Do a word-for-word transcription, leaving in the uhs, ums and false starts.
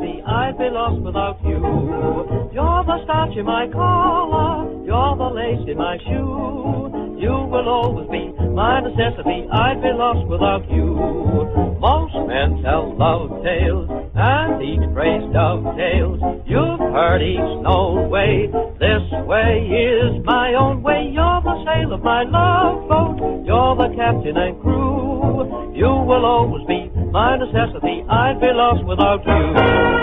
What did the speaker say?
necessity, I'd be lost without you. You're the starch in my collar, you're the lace in my shoe. You will always be my necessity, I'd be lost without you. Most men tell love tales, and each phrase dovetails. You've heard each known way, this way is my own way. You're the sail of my love boat, you're the captain and crew. You will always be my necessity, I'd be lost without you.